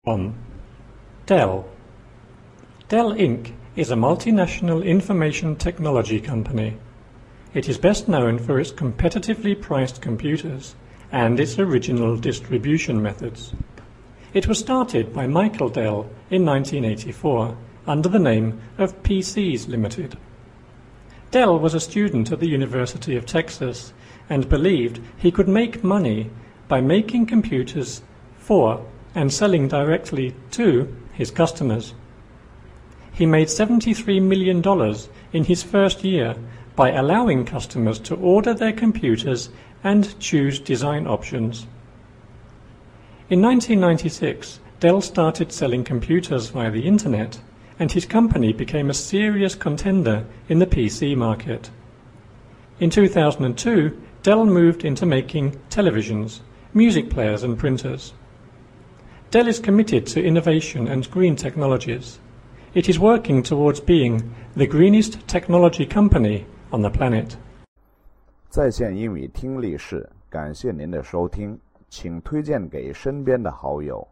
1. Dell. Dell Inc. is a multinational information technology company. It is best known for its competitively priced computers and its original distribution methods. It was started by Michael Dell in 1984 under the name of PCs Limited. Dell was a student at the University of Texas and believed he could make money by making computers for and selling directly to his customers. He made $73 million in his first year by allowing customers to order their computers and choose design options. In 1996, Dell started selling computers via the Internet, and his company became a serious contender in the PC market. In 2002, Dell moved into making televisions, music players and printers. Dell is committed to innovation and green technologies. It is working towards being the greenest technology company on the planet. 在线英语听力室，感谢您的收听，请推荐给身边的好友。